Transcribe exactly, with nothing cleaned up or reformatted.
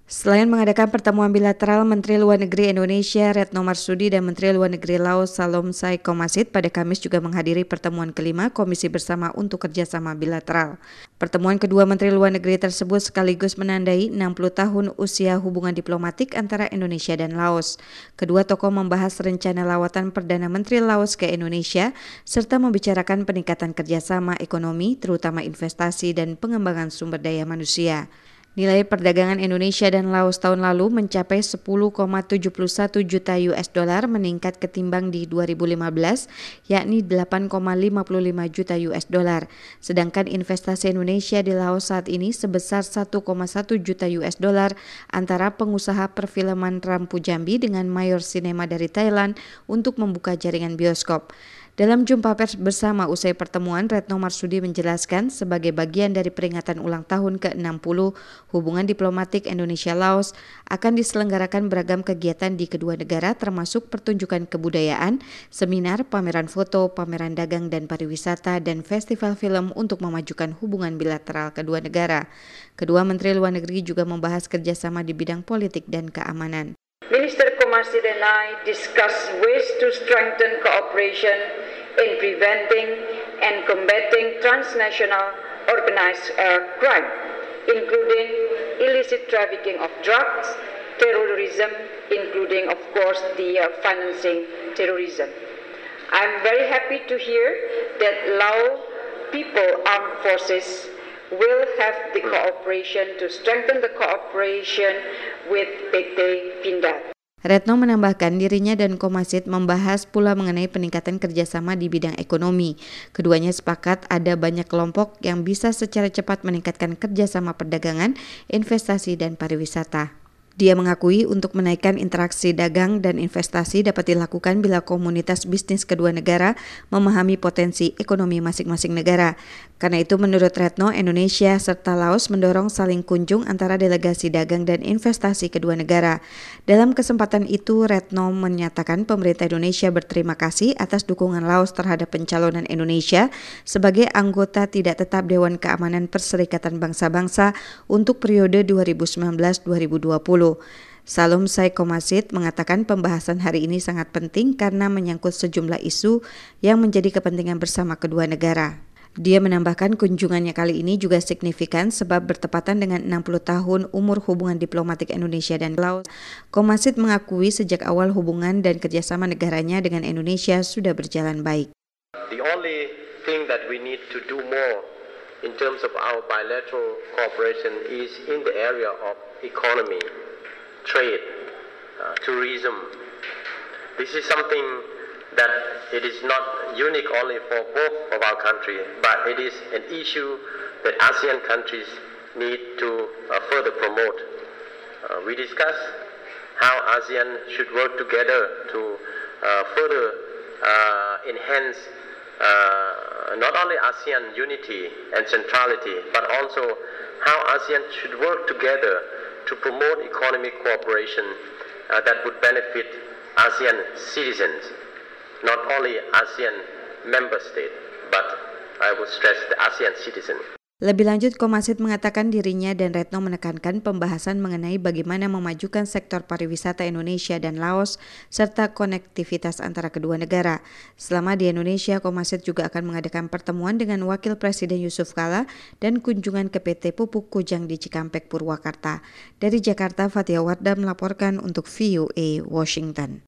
Selain mengadakan pertemuan bilateral, Menteri Luar Negeri Indonesia Retno Marsudi dan Menteri Luar Negeri Laos Salomsai Komasit pada Kamis juga menghadiri pertemuan kelima Komisi Bersama untuk Kerjasama Bilateral. Pertemuan kedua Menteri Luar Negeri tersebut sekaligus menandai enam puluh tahun usia hubungan diplomatik antara Indonesia dan Laos. Kedua tokoh membahas rencana lawatan Perdana Menteri Laos ke Indonesia serta membicarakan peningkatan kerjasama ekonomi, terutama investasi dan pengembangan sumber daya manusia. Nilai perdagangan Indonesia dan Laos tahun lalu mencapai sepuluh koma tujuh satu juta U S dollar meningkat ketimbang di dua ribu lima belas, yakni delapan koma lima lima juta U S dollar. Sedangkan investasi Indonesia di Laos saat ini sebesar satu koma satu juta U S dollar antara pengusaha perfilman Rampu Jambi dengan Mayor Cinema dari Thailand untuk membuka jaringan bioskop. Dalam jumpa pers bersama usai pertemuan, Retno Marsudi menjelaskan sebagai bagian dari peringatan ulang tahun ke enam puluh hubungan diplomatik Indonesia-Laos akan diselenggarakan beragam kegiatan di kedua negara termasuk pertunjukan kebudayaan, seminar, pameran foto, pameran dagang dan pariwisata, dan festival film untuk memajukan hubungan bilateral kedua negara. Kedua Menteri Luar Negeri juga membahas kerjasama di bidang politik dan keamanan. Minister Komasit and I discussed ways to strengthen cooperation in preventing and combating transnational organized uh, crime, including illicit trafficking of drugs, terrorism, including, of course, the uh, financing terrorism. I'm very happy to hear that Lao People Armed Forces will have the cooperation to strengthen the cooperation with P T Pindad. Retno menambahkan dirinya dan Komasit membahas pula mengenai peningkatan kerjasama di bidang ekonomi. Keduanya sepakat ada banyak kelompok yang bisa secara cepat meningkatkan kerjasama perdagangan, investasi, dan pariwisata. Dia mengakui untuk menaikkan interaksi dagang dan investasi dapat dilakukan bila komunitas bisnis kedua negara memahami potensi ekonomi masing-masing negara. Karena itu menurut Retno, Indonesia serta Laos mendorong saling kunjung antara delegasi dagang dan investasi kedua negara. Dalam kesempatan itu, Retno menyatakan pemerintah Indonesia berterima kasih atas dukungan Laos terhadap pencalonan Indonesia sebagai anggota tidak tetap Dewan Keamanan Perserikatan Bangsa-Bangsa untuk periode dua ribu sembilan belas sampai dua ribu dua puluh. Salomsai Komasit mengatakan pembahasan hari ini sangat penting karena menyangkut sejumlah isu yang menjadi kepentingan bersama kedua negara. Dia menambahkan kunjungannya kali ini juga signifikan sebab bertepatan dengan enam puluh tahun umur hubungan diplomatik Indonesia dan Laos. Komasit mengakui sejak awal hubungan dan kerjasama negaranya dengan Indonesia sudah berjalan baik. The only thing that we need to do more in terms of our bilateral cooperation is in the area of economy, trade, uh, tourism. This is something that it is not unique only for both of our countries, but it is an issue that ASEAN countries need to uh, further promote. Uh, we discuss how ASEAN should work together to uh, further uh, enhance uh, not only ASEAN unity and centrality, but also how ASEAN should work together to promote economic cooperation uh, that would benefit ASEAN citizens, not only ASEAN member state, but I would stress the ASEAN citizen. Lebih lanjut, Komasit mengatakan dirinya dan Retno menekankan pembahasan mengenai bagaimana memajukan sektor pariwisata Indonesia dan Laos serta konektivitas antara kedua negara. Selama di Indonesia, Komasit juga akan mengadakan pertemuan dengan Wakil Presiden Yusuf Kala dan kunjungan ke P T Pupuk Kujang di Cikampek, Purwakarta. Dari Jakarta, Fatia Wardah melaporkan untuk V O A Washington.